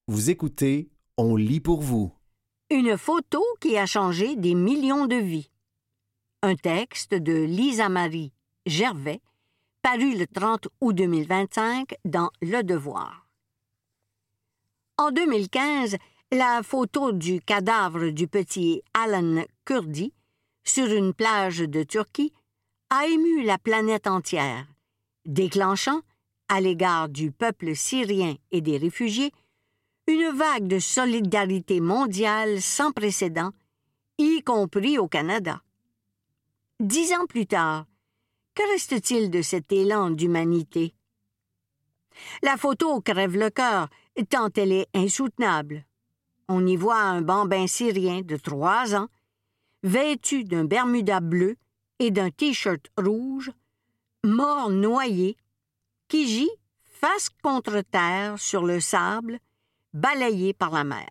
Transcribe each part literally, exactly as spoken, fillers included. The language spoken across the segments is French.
Vous écoutez, on lit pour vous. Une photo qui a changé des millions de vies. Un texte de Lisa-Marie Gervais, paru le trente août deux mille vingt-cinq dans Le Devoir. En deux mille quinze, la photo du cadavre du petit Alan Kurdi sur une plage de Turquie a ému la planète entière, déclenchant, à l'égard du peuple syrien et des réfugiés, une vague de solidarité mondiale sans précédent, y compris au Canada. Dix ans plus tard, que reste-t-il de cet élan d'humanité? La photo crève le cœur, tant elle est insoutenable. On y voit un bambin syrien de trois ans, vêtu d'un bermuda bleu et d'un t-shirt rouge, mort noyé, qui gît face contre terre sur le sable, balayé par la mer.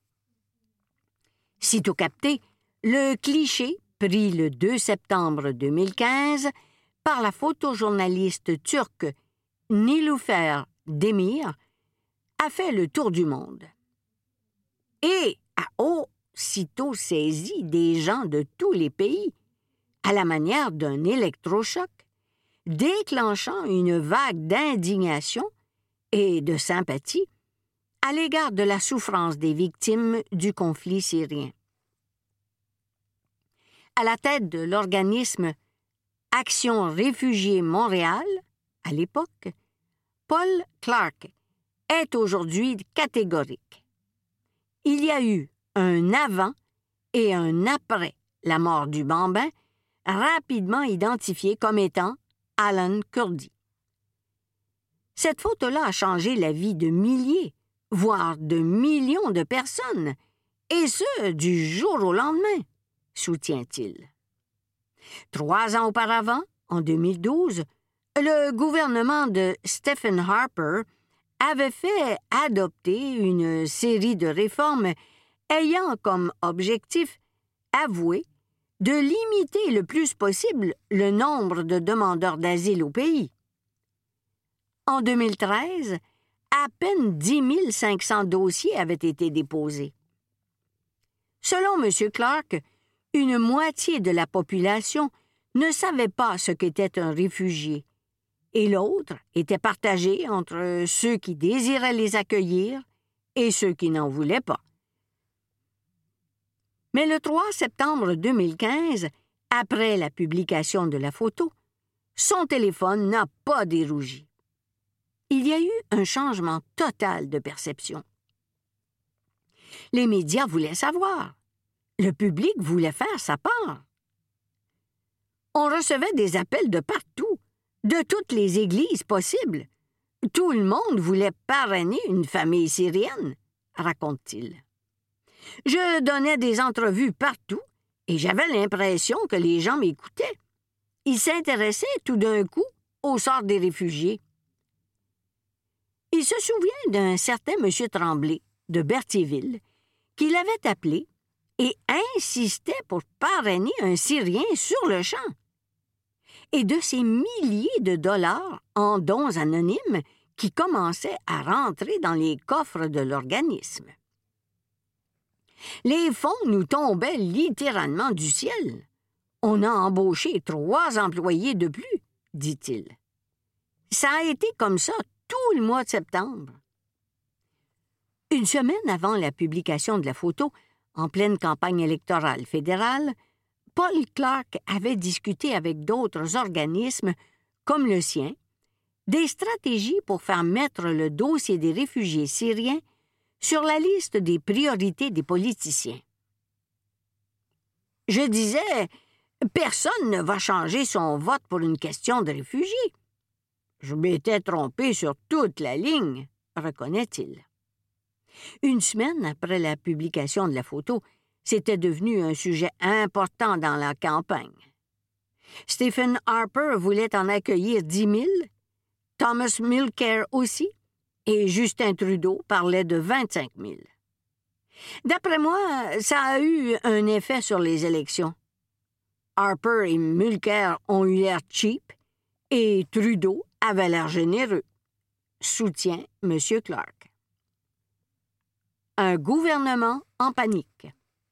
Sitôt capté, le cliché, pris le deux septembre deux mille quinze par la photojournaliste turque Nilüfer Demir, a fait le tour du monde. Et a aussitôt saisi des gens de tous les pays, à la manière d'un électrochoc, déclenchant une vague d'indignation et de sympathie à l'égard de la souffrance des victimes du conflit syrien. À la tête de l'organisme Action Réfugiés Montréal, à l'époque, Paul Clark est aujourd'hui catégorique. Il y a eu un avant et un après la mort du bambin, rapidement identifié comme étant Alan Kurdi. Cette photo-là a changé la vie de milliers, voire de millions de personnes, et ce, du jour au lendemain, soutient-il. Trois ans auparavant, en deux mille douze, le gouvernement de Stephen Harper avait fait adopter une série de réformes ayant comme objectif avoué de limiter le plus possible le nombre de demandeurs d'asile au pays. En deux mille treize, à peine dix mille cinq cents dossiers avaient été déposés. Selon M. Clark, une moitié de la population ne savait pas ce qu'était un réfugié, et l'autre était partagée entre ceux qui désiraient les accueillir et ceux qui n'en voulaient pas. Mais le trois septembre deux mille quinze, après la publication de la photo, son téléphone n'a pas dérougi. Il y a eu un changement total de perception. Les médias voulaient savoir. Le public voulait faire sa part. On recevait des appels de partout, de toutes les églises possibles. Tout le monde voulait parrainer une famille syrienne, raconte-t-il. Je donnais des entrevues partout et j'avais l'impression que les gens m'écoutaient. Ils s'intéressaient tout d'un coup au sort des réfugiés. Il se souvient d'un certain M. Tremblay, de Berthierville, qui l'avait appelé et insistait pour parrainer un Syrien sur le champ. Et de ces milliers de dollars en dons anonymes qui commençaient à rentrer dans les coffres de l'organisme. Les fonds nous tombaient littéralement du ciel. On a embauché trois employés de plus, dit-il. Ça a été comme ça tout le mois de septembre. Une semaine avant la publication de la photo, en pleine campagne électorale fédérale, Paul Clark avait discuté avec d'autres organismes, comme le sien, des stratégies pour faire mettre le dossier des réfugiés syriens sur la liste des priorités des politiciens. Je disais, personne ne va changer son vote pour une question de réfugiés. Je m'étais trompé sur toute la ligne, reconnaît-il. Une semaine après la publication de la photo, c'était devenu un sujet important dans la campagne. Stephen Harper voulait en accueillir dix mille, Thomas Mulcair aussi, et Justin Trudeau parlait de vingt-cinq mille. D'après moi, ça a eu un effet sur les élections. Harper et Mulcair ont eu l'air cheap et Trudeau avait l'air généreux, soutient M. Clark. un gouvernement en panique.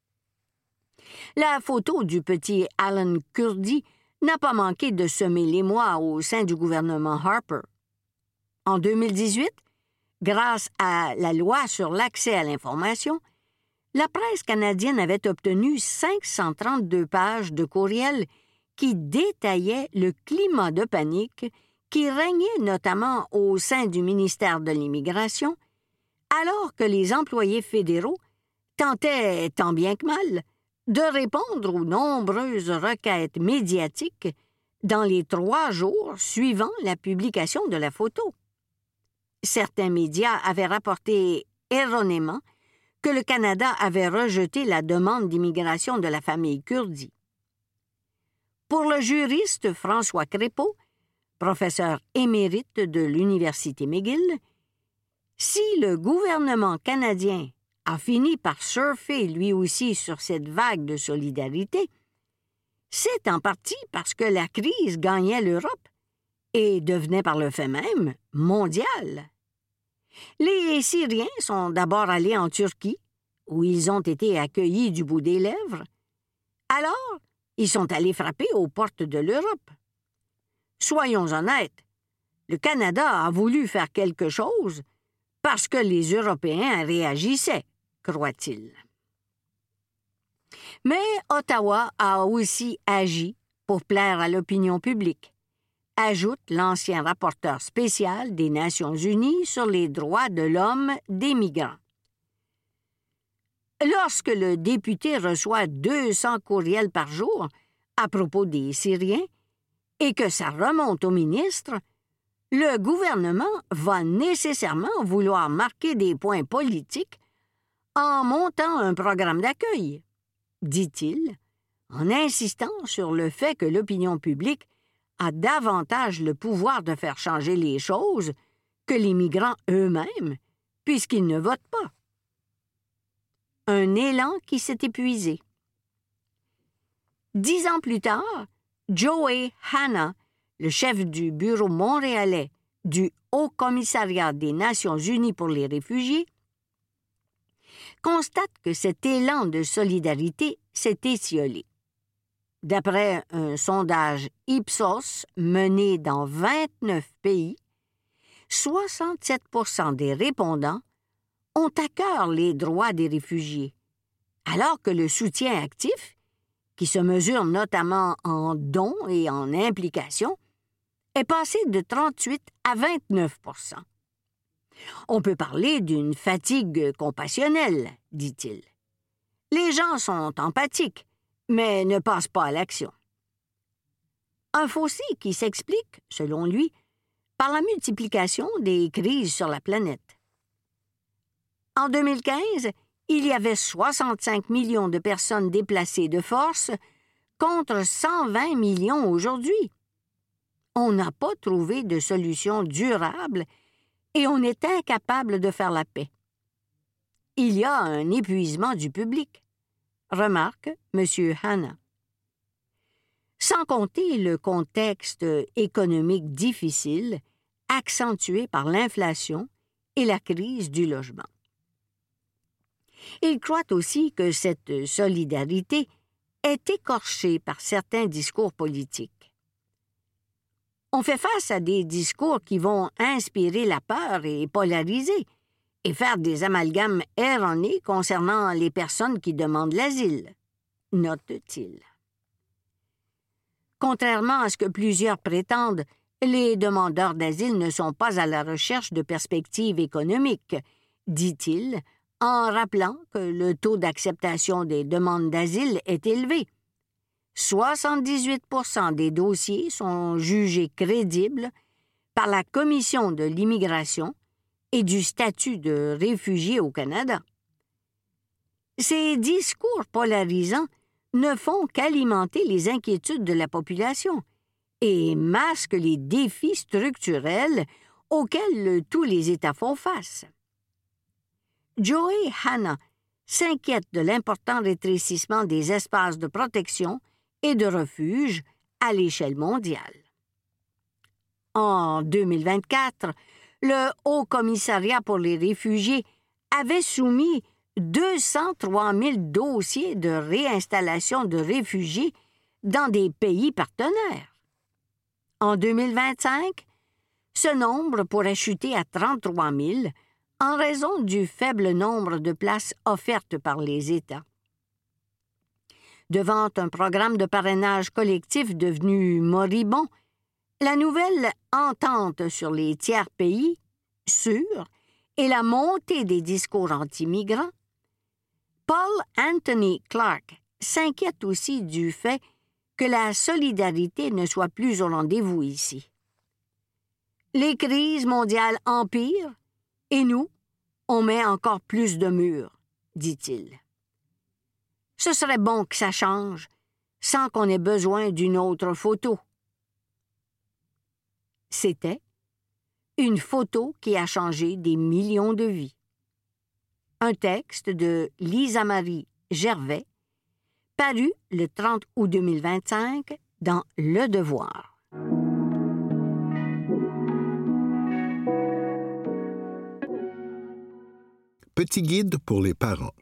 La photo du petit Alan Kurdi n'a pas manqué de semer l'émoi au sein du gouvernement Harper. En deux mille dix-huit, grâce à la loi sur l'accès à l'information, la presse canadienne avait obtenu cinq cent trente-deux pages de courriels qui détaillaient le climat de panique qui régnait notamment au sein du ministère de l'Immigration, alors que les employés fédéraux tentaient, tant bien que mal, de répondre aux nombreuses requêtes médiatiques dans les trois jours suivant la publication de la photo. Certains médias avaient rapporté erronément que le Canada avait rejeté la demande d'immigration de la famille Kurdi. Pour le juriste François Crépeau, professeur émérite de l'Université McGill, si le gouvernement canadien a fini par surfer lui aussi sur cette vague de solidarité, c'est en partie parce que la crise gagnait l'Europe et devenait par le fait même mondiale. Les Syriens sont d'abord allés en Turquie, où ils ont été accueillis du bout des lèvres. Alors, ils sont allés frapper aux portes de l'Europe. Soyons honnêtes, le Canada a voulu faire quelque chose parce que les Européens réagissaient, croit-il. Mais Ottawa a aussi agi pour plaire à l'opinion publique, ajoute l'ancien rapporteur spécial des Nations unies sur les droits de l'homme des migrants. Lorsque le député reçoit deux cents courriels par jour à propos des Syriens et que ça remonte au ministre, le gouvernement va nécessairement vouloir marquer des points politiques en montant un programme d'accueil, dit-il, en insistant sur le fait que l'opinion publique a davantage le pouvoir de faire changer les choses que les migrants eux-mêmes, puisqu'ils ne votent pas. Un élan qui s'est épuisé. Dix ans plus tard, Joey Hanna, le chef du bureau montréalais du Haut-Commissariat des Nations unies pour les réfugiés, constate que cet élan de solidarité s'est étiolé. D'après un sondage Ipsos mené dans vingt-neuf pays, soixante-sept pour cent des répondants ont à cœur les droits des réfugiés, alors que le soutien actif, qui se mesure notamment en dons et en implications, est passé de trente-huit à vingt-neuf pour cent. On peut parler d'une fatigue compassionnelle, dit-il. Les gens sont empathiques, mais ne passent pas à l'action. Un fossé qui s'explique, selon lui, par la multiplication des crises sur la planète. En deux mille quinze, il y avait soixante-cinq millions de personnes déplacées de force contre cent vingt millions aujourd'hui. On n'a pas trouvé de solution durable et on est incapable de faire la paix. Il y a un épuisement du public, remarque M. Hanna. Sans compter le contexte économique difficile, accentué par l'inflation et la crise du logement. Il croit aussi que cette solidarité est écorchée par certains discours politiques. On fait face à des discours qui vont inspirer la peur et polariser, et faire des amalgames erronés concernant les personnes qui demandent l'asile, note-t-il. Contrairement à ce que plusieurs prétendent, les demandeurs d'asile ne sont pas à la recherche de perspectives économiques, dit-il, en rappelant que le taux d'acceptation des demandes d'asile est élevé. soixante-dix-huit pour cent des dossiers sont jugés crédibles par la Commission de l'immigration et du statut de réfugié au Canada. Ces discours polarisants ne font qu'alimenter les inquiétudes de la population et masquent les défis structurels auxquels tous les États font face. Joey Hanna s'inquiète de l'important rétrécissement des espaces de protection et de refuge à l'échelle mondiale. En deux mille vingt-quatre, le Haut-Commissariat pour les réfugiés avait soumis deux cent trois mille dossiers de réinstallation de réfugiés dans des pays partenaires. En deux mille vingt-cinq, ce nombre pourrait chuter à trente-trois mille en raison du faible nombre de places offertes par les États. Devant un programme de parrainage collectif devenu moribond, la nouvelle entente sur les tiers pays, sûrs, et la montée des discours anti-migrants, Paul Anthony Clarke s'inquiète aussi du fait que la solidarité ne soit plus au rendez-vous ici. Les crises mondiales empirent et nous, on met encore plus de murs, dit-il. Ce serait bon que ça change, sans qu'on ait besoin d'une autre photo. C'était une photo qui a changé des millions de vies. Un texte de Lisa-Marie Gervais, paru le trente août deux mille vingt-cinq dans Le Devoir. Petit guide pour les parents.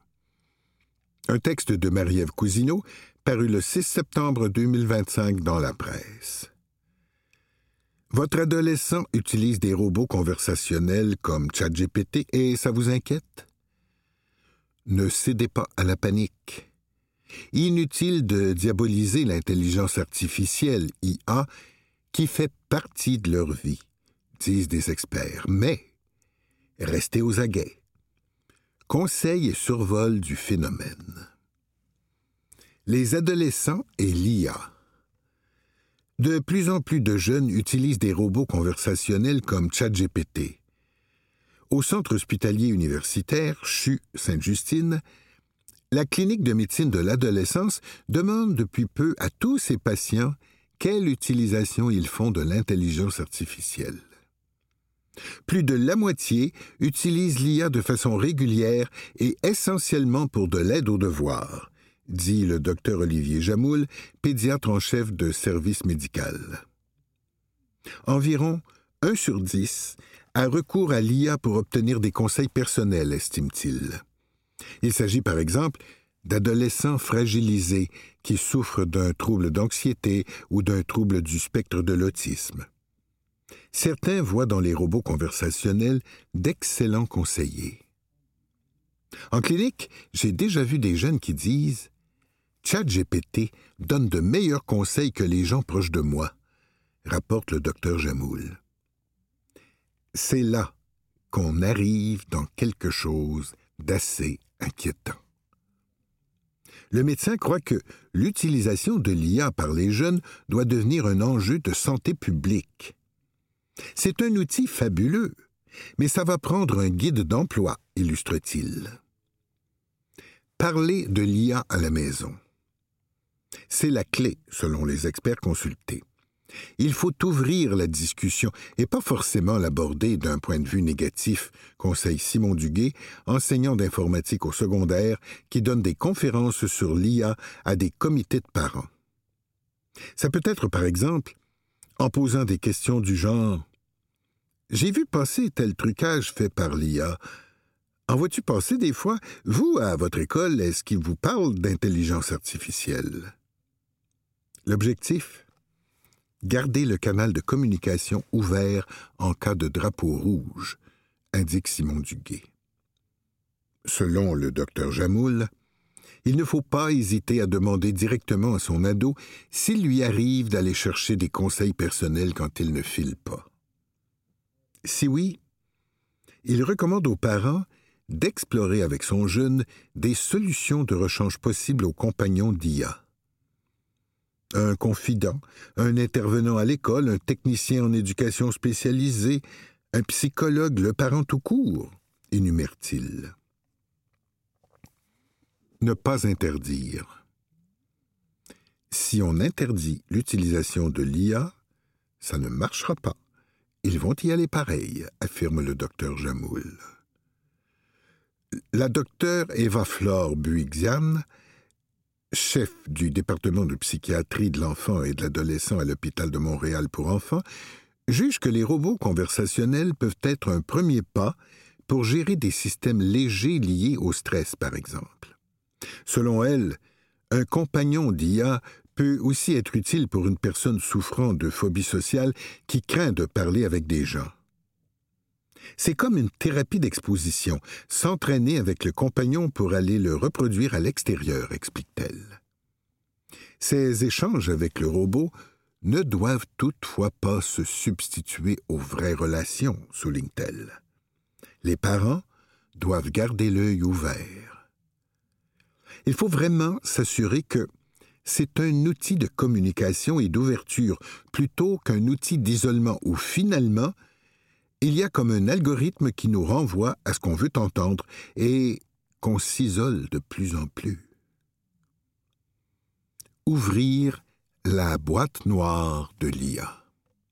Un texte de Marie-Ève Cousineau, paru le six septembre deux mille vingt-cinq dans la presse. Votre adolescent utilise des robots conversationnels comme ChatGPT et ça vous inquiète? Ne cédez pas à la panique. Inutile de diaboliser l'intelligence artificielle, I A, qui fait partie de leur vie, disent des experts. Mais restez aux aguets. Conseil et survol du phénomène. Les adolescents et l'I A. De plus en plus de jeunes utilisent des robots conversationnels comme ChatGPT. Au centre hospitalier universitaire C H U Sainte-Justine, la clinique de médecine de l'adolescence demande depuis peu à tous ses patients quelle utilisation ils font de l'intelligence artificielle. Plus de la moitié utilise l'I A de façon régulière et essentiellement pour de l'aide aux devoirs, dit le docteur Olivier Jamoul, pédiatre en chef de service médical. Environ un sur dix a recours à l'I A pour obtenir des conseils personnels, estime-t-il. Il s'agit par exemple d'adolescents fragilisés qui souffrent d'un trouble d'anxiété ou d'un trouble du spectre de l'autisme. Certains voient dans les robots conversationnels d'excellents conseillers. En clinique, j'ai déjà vu des jeunes qui disent « ChatGPT donne de meilleurs conseils que les gens proches de moi », rapporte le docteur Jamoul. C'est là qu'on arrive dans quelque chose d'assez inquiétant. Le médecin croit que l'utilisation de l'I A par les jeunes doit devenir un enjeu de santé publique. C'est un outil fabuleux, mais ça va prendre un guide d'emploi, illustre-t-il. Parler de l'I A à la maison. C'est la clé, selon les experts consultés. Il faut ouvrir la discussion et pas forcément l'aborder d'un point de vue négatif, conseille Simon Duguay, enseignant d'informatique au secondaire qui donne des conférences sur l'I A à des comités de parents. Ça peut être, par exemple, en posant des questions du genre « J'ai vu passer tel trucage fait par l'I A. En vois-tu passer des fois? Vous, à votre école, est-ce qu'il vous parle d'intelligence artificielle? » L'objectif? Garder le canal de communication ouvert en cas de drapeau rouge, indique Simon Duguay. Selon le docteur Jamoul, il ne faut pas hésiter à demander directement à son ado s'il lui arrive d'aller chercher des conseils personnels quand il ne file pas. Si oui, il recommande aux parents d'explorer avec son jeune des solutions de rechange possibles aux compagnons d'I A. Un confident, un intervenant à l'école, un technicien en éducation spécialisée, un psychologue, le parent tout court, énumère-t-il. Ne pas interdire. Si on interdit l'utilisation de l'I A, ça ne marchera pas. Ils vont y aller pareil, affirme le docteur Jamoul. La docteure Eva-Flore Buixian, chef du département de psychiatrie de l'enfant et de l'adolescent à l'hôpital de Montréal pour enfants, juge que les robots conversationnels peuvent être un premier pas pour gérer des systèmes légers liés au stress, par exemple. Selon elle, un compagnon d'I A peut aussi être utile pour une personne souffrant de phobie sociale qui craint de parler avec des gens. C'est comme une thérapie d'exposition, s'entraîner avec le compagnon pour aller le reproduire à l'extérieur, explique-t-elle. Ces échanges avec le robot ne doivent toutefois pas se substituer aux vraies relations, souligne-t-elle. Les parents doivent garder l'œil ouvert. Il faut vraiment s'assurer que c'est un outil de communication et d'ouverture plutôt qu'un outil d'isolement où finalement, il y a comme un algorithme qui nous renvoie à ce qu'on veut entendre et qu'on s'isole de plus en plus. Ouvrir la boîte noire de l'I A.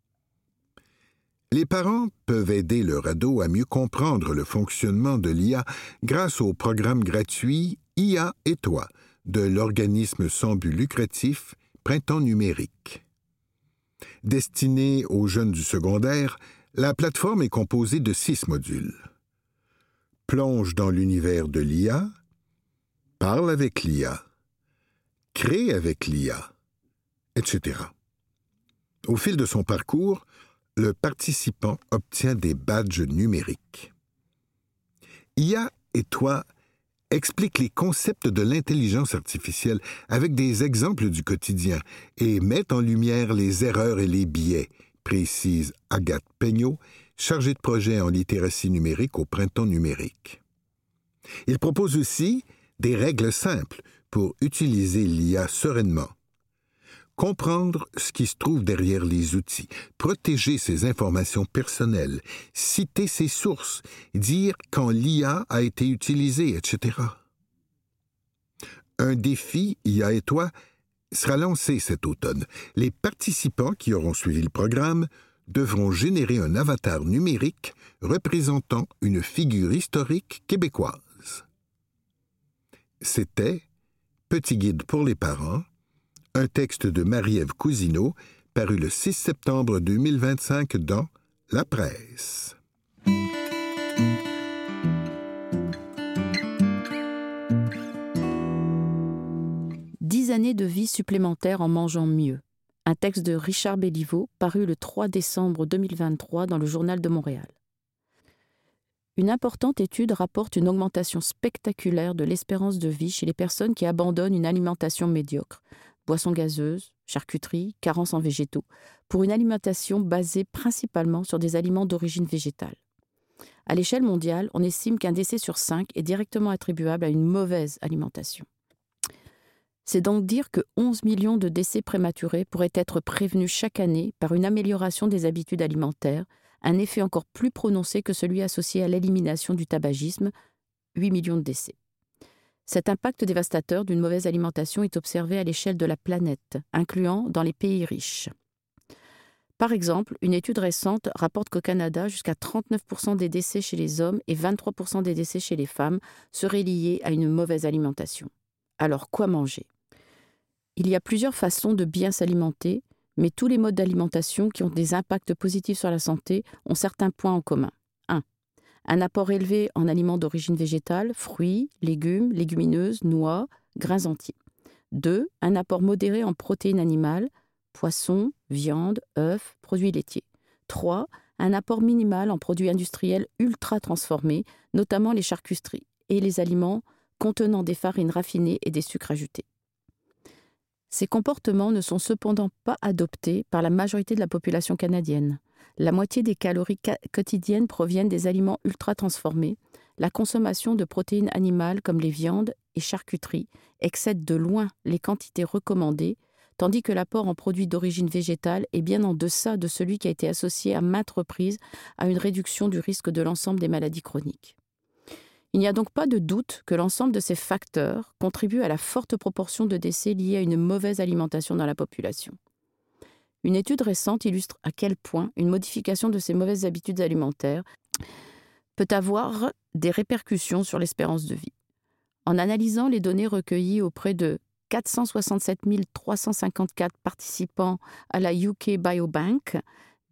Les parents peuvent aider leur ado à mieux comprendre le fonctionnement de l'I A grâce au programme gratuit I A et toi de l'organisme sans but lucratif Printemps numérique. Destiné aux jeunes du secondaire, la plateforme est composée de six modules. Plonge dans l'univers de l'I A, parle avec l'I A, crée avec l'I A, et cetera. Au fil de son parcours, le participant obtient des badges numériques. I A et toi explique les concepts de l'intelligence artificielle avec des exemples du quotidien et met en lumière les erreurs et les biais, précise Agathe Peignot, chargée de projet en littératie numérique au Printemps numérique. Il propose aussi des règles simples pour utiliser l'I A sereinement. Comprendre ce qui se trouve derrière les outils, protéger ses informations personnelles, citer ses sources, dire quand l'I A a été utilisée, et cetera. Un défi I A et toi sera lancé cet automne. Les participants qui auront suivi le programme devront générer un avatar numérique représentant une figure historique québécoise. C'était Petit guide pour les parents, un texte de Marie-Ève Cousineau, paru le six septembre deux mille vingt-cinq dans La Presse. Dix années de vie supplémentaires en mangeant mieux. Un texte de Richard Béliveau, paru le trois décembre deux mille vingt-trois dans le Journal de Montréal. Une importante étude rapporte une augmentation spectaculaire de l'espérance de vie chez les personnes qui abandonnent une alimentation médiocre, boissons gazeuses, charcuterie, carence en végétaux, pour une alimentation basée principalement sur des aliments d'origine végétale. À l'échelle mondiale, on estime qu'un décès sur cinq est directement attribuable à une mauvaise alimentation. C'est donc dire que onze millions de décès prématurés pourraient être prévenus chaque année par une amélioration des habitudes alimentaires, un effet encore plus prononcé que celui associé à l'élimination du tabagisme, huit millions de décès. Cet impact dévastateur d'une mauvaise alimentation est observé à l'échelle de la planète, incluant dans les pays riches. Par exemple, une étude récente rapporte qu'au Canada, jusqu'à trente-neuf pour cent des décès chez les hommes et vingt-trois pour cent des décès chez les femmes seraient liés à une mauvaise alimentation. Alors, quoi manger ? Il y a plusieurs façons de bien s'alimenter, mais tous les modes d'alimentation qui ont des impacts positifs sur la santé ont certains points en commun. un. Un apport élevé en aliments d'origine végétale, fruits, légumes, légumineuses, noix, grains entiers. deux. Un apport modéré en protéines animales, poissons, viande, œufs, produits laitiers. trois. Un apport minimal en produits industriels ultra transformés, notamment les charcuteries et les aliments contenant des farines raffinées et des sucres ajoutés. Ces comportements ne sont cependant pas adoptés par la majorité de la population canadienne. La moitié des calories ca- quotidiennes proviennent des aliments ultra transformés. La consommation de protéines animales comme les viandes et charcuteries excède de loin les quantités recommandées, tandis que l'apport en produits d'origine végétale est bien en deçà de celui qui a été associé à maintes reprises à une réduction du risque de l'ensemble des maladies chroniques. Il n'y a donc pas de doute que l'ensemble de ces facteurs contribuent à la forte proportion de décès liés à une mauvaise alimentation dans la population. Une étude récente illustre à quel point une modification de ces mauvaises habitudes alimentaires peut avoir des répercussions sur l'espérance de vie. En analysant les données recueillies auprès de quatre cent soixante-sept mille trois cent cinquante-quatre participants à la U K Biobank,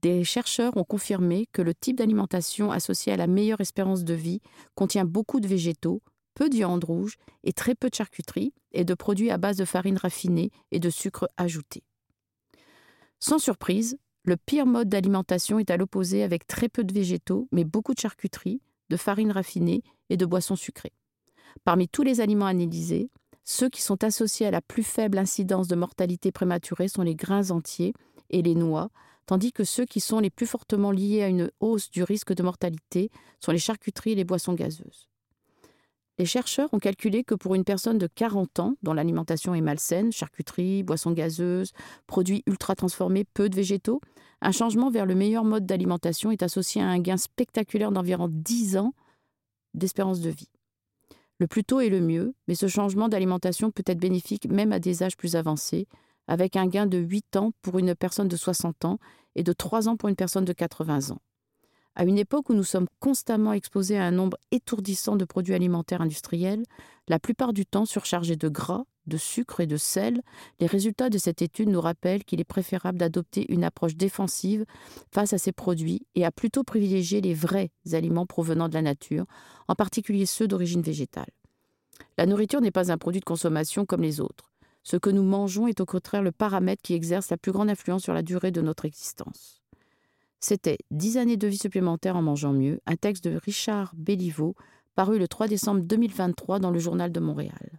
des chercheurs ont confirmé que le type d'alimentation associé à la meilleure espérance de vie contient beaucoup de végétaux, peu de viande rouge et très peu de charcuterie et de produits à base de farine raffinée et de sucre ajouté. Sans surprise, le pire mode d'alimentation est à l'opposé avec très peu de végétaux, mais beaucoup de charcuterie, de farine raffinée et de boissons sucrées. Parmi tous les aliments analysés, ceux qui sont associés à la plus faible incidence de mortalité prématurée sont les grains entiers et les noix, tandis que ceux qui sont les plus fortement liés à une hausse du risque de mortalité sont les charcuteries et les boissons gazeuses. Les chercheurs ont calculé que pour une personne de quarante ans, dont l'alimentation est malsaine, charcuterie, boissons gazeuses, produits ultra-transformés, peu de végétaux, un changement vers le meilleur mode d'alimentation est associé à un gain spectaculaire d'environ dix ans d'espérance de vie. Le plus tôt est le mieux, mais ce changement d'alimentation peut être bénéfique même à des âges plus avancés, avec un gain de huit ans pour une personne de soixante ans et de trois ans pour une personne de quatre-vingts ans. À une époque où nous sommes constamment exposés à un nombre étourdissant de produits alimentaires industriels, la plupart du temps surchargés de gras, de sucre et de sel, les résultats de cette étude nous rappellent qu'il est préférable d'adopter une approche défensive face à ces produits et à plutôt privilégier les vrais aliments provenant de la nature, en particulier ceux d'origine végétale. La nourriture n'est pas un produit de consommation comme les autres. Ce que nous mangeons est au contraire le paramètre qui exerce la plus grande influence sur la durée de notre existence. C'était « dix années de vie supplémentaires en mangeant mieux », un texte de Richard Béliveau, paru le trois décembre deux mille vingt-trois dans le Journal de Montréal.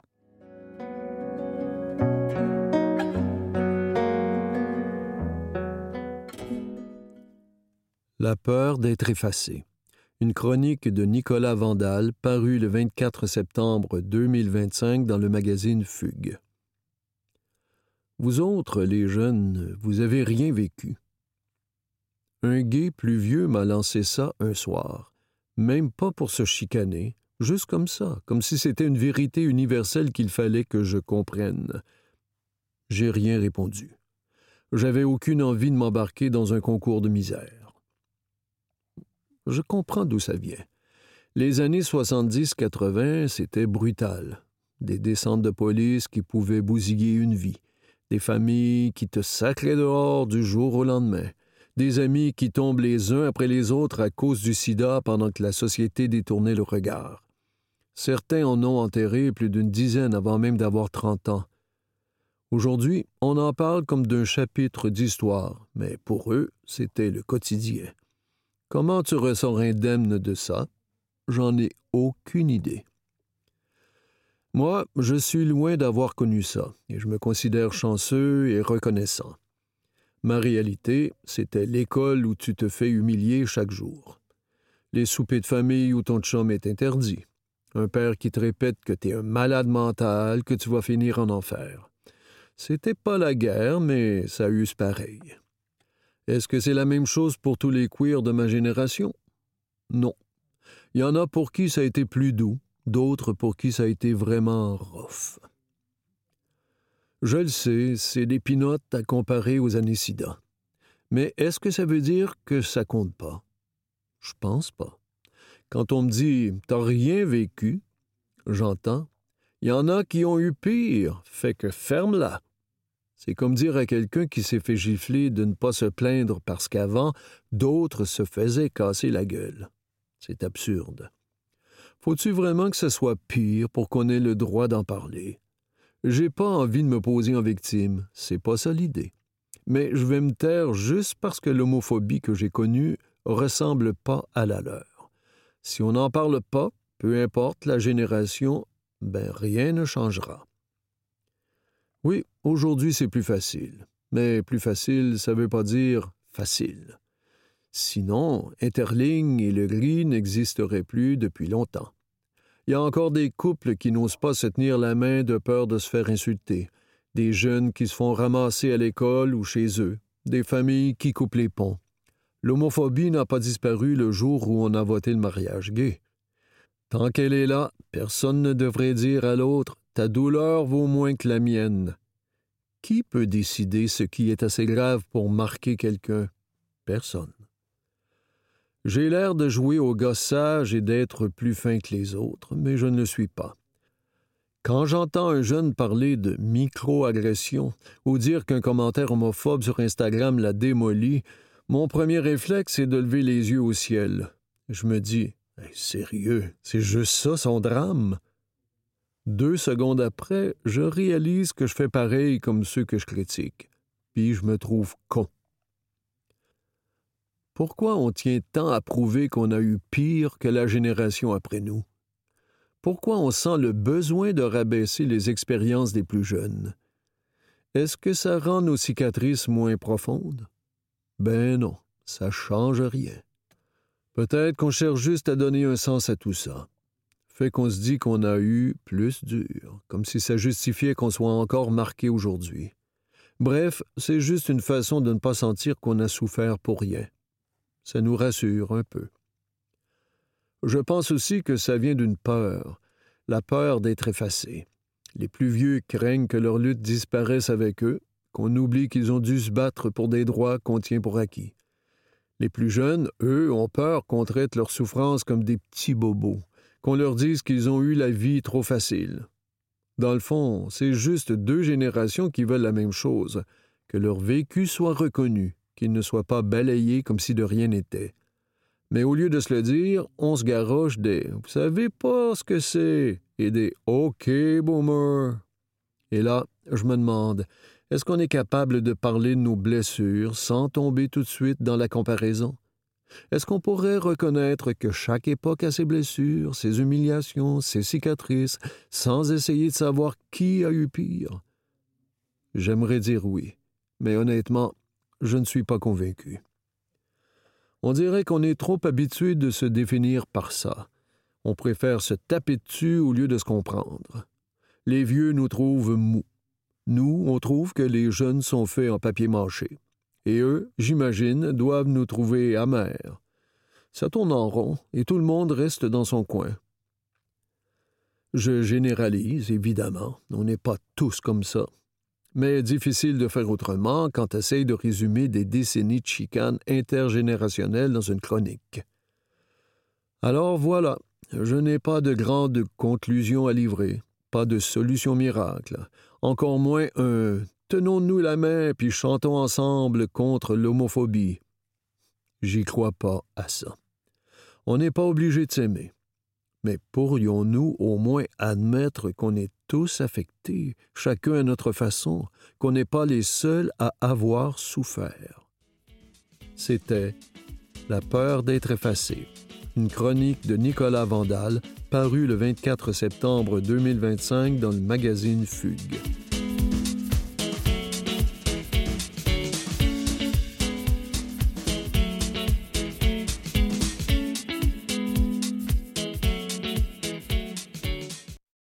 La peur d'être effacé. Une chronique de Nicolas Vandal, parue le vingt-quatre septembre deux mille vingt-cinq dans le magazine Fugue. Vous autres, les jeunes, vous avez rien vécu. Un gué plus vieux m'a lancé ça un soir, même pas pour se chicaner, juste comme ça, comme si c'était une vérité universelle qu'il fallait que je comprenne. J'ai rien répondu. J'avais aucune envie de m'embarquer dans un concours de misère. Je comprends d'où ça vient. Les années soixante-dix quatre-vingts, c'était brutal. Des descentes de police qui pouvaient bousiller une vie, des familles qui te sacraient dehors du jour au lendemain, des amis qui tombent les uns après les autres à cause du sida pendant que la société détournait le regard. Certains en ont enterré plus d'une dizaine avant même d'avoir trente ans. Aujourd'hui, on en parle comme d'un chapitre d'histoire, mais pour eux, c'était le quotidien. Comment tu ressors indemne de ça? J'en ai aucune idée. Moi, je suis loin d'avoir connu ça, et je me considère chanceux et reconnaissant. Ma réalité, c'était l'école où tu te fais humilier chaque jour. Les soupers de famille où ton chum est interdit. Un père qui te répète que t'es un malade mental, que tu vas finir en enfer. C'était pas la guerre, mais ça use pareil. Est-ce que c'est la même chose pour tous les queers de ma génération? Non. Il y en a pour qui ça a été plus doux, d'autres pour qui ça a été vraiment rough. Je le sais, c'est des pinottes à comparer aux années sida. Mais est-ce que ça veut dire que ça compte pas? Je pense pas. Quand on me dit « t'as rien vécu », j'entends « il y en a qui ont eu pire, fait que ferme-la ». C'est comme dire à quelqu'un qui s'est fait gifler de ne pas se plaindre parce qu'avant, d'autres se faisaient casser la gueule. C'est absurde. Faut-tu vraiment que ce soit pire pour qu'on ait le droit d'en parler? J'ai pas envie de me poser en victime, c'est pas ça l'idée. Mais je vais me taire juste parce que l'homophobie que j'ai connue ressemble pas à la leur. Si on n'en parle pas, peu importe la génération, ben rien ne changera. Oui, aujourd'hui c'est plus facile. Mais plus facile, ça veut pas dire facile. Sinon, Interligne et le gris n'existeraient plus depuis longtemps. Il y a encore des couples qui n'osent pas se tenir la main de peur de se faire insulter, des jeunes qui se font ramasser à l'école ou chez eux, des familles qui coupent les ponts. L'homophobie n'a pas disparu le jour où on a voté le mariage gay. Tant qu'elle est là, personne ne devrait dire à l'autre « ta douleur vaut moins que la mienne ». Qui peut décider ce qui est assez grave pour marquer quelqu'un? Personne. J'ai l'air de jouer au gars sage et d'être plus fin que les autres, mais je ne le suis pas. Quand j'entends un jeune parler de micro-agression ou dire qu'un commentaire homophobe sur Instagram l'a démoli, Mon premier réflexe est de lever les yeux au ciel. Je me dis, hey, sérieux, c'est juste ça son drame? Deux secondes après, je réalise que je fais pareil comme ceux que je critique, puis je me trouve con. Pourquoi on tient tant à prouver qu'on a eu pire que la génération après nous? Pourquoi on sent le besoin de rabaisser les expériences des plus jeunes? Est-ce que ça rend nos cicatrices moins profondes? Ben non, ça change rien. Peut-être qu'on cherche juste à donner un sens à tout ça. Fait qu'on se dit qu'on a eu plus dur, comme si ça justifiait qu'on soit encore marqué aujourd'hui. Bref, c'est juste une façon de ne pas sentir qu'on a souffert pour rien. Ça nous rassure un peu. Je pense aussi que ça vient d'une peur, la peur d'être effacé. Les plus vieux craignent que leur lutte disparaisse avec eux, qu'on oublie qu'ils ont dû se battre pour des droits qu'on tient pour acquis. Les plus jeunes, eux, ont peur qu'on traite leurs souffrances comme des petits bobos, qu'on leur dise qu'ils ont eu la vie trop facile. Dans le fond, c'est juste deux générations qui veulent la même chose, que leur vécu soit reconnu, qu'il ne soit pas balayé comme si de rien n'était. Mais au lieu de se le dire, on se garoche des « Vous savez pas ce que c'est » et des « OK, boomer ». Et là, je me demande, est-ce qu'on est capable de parler de nos blessures sans tomber tout de suite dans la comparaison? Est-ce qu'on pourrait reconnaître que chaque époque a ses blessures, ses humiliations, ses cicatrices, sans essayer de savoir qui a eu pire? J'aimerais dire oui, mais honnêtement, je ne suis pas convaincu. On dirait qu'on est trop habitué de se définir par ça. On préfère se taper dessus au lieu de se comprendre. Les vieux nous trouvent mous. Nous, on trouve que les jeunes sont faits en papier mâché. Et eux, j'imagine, doivent nous trouver amers. Ça tourne en rond et tout le monde reste dans son coin. Je généralise, évidemment. On n'est pas tous comme ça. Mais difficile de faire autrement quand tu essayes de résumer des décennies de chicanes intergénérationnelles dans une chronique. Alors voilà, je n'ai pas de grande conclusion à livrer, pas de solution miracle, encore moins un « tenons-nous la main puis chantons ensemble contre l'homophobie ». J'y crois pas à ça. On n'est pas obligé de s'aimer. Mais pourrions-nous au moins admettre qu'on est tous affectés, chacun à notre façon, qu'on n'est pas les seuls à avoir souffert? C'était « La peur d'être effacé », une chronique de Nicolas Vandal, parue le vingt-quatre septembre deux mille vingt-cinq dans le magazine Fugue.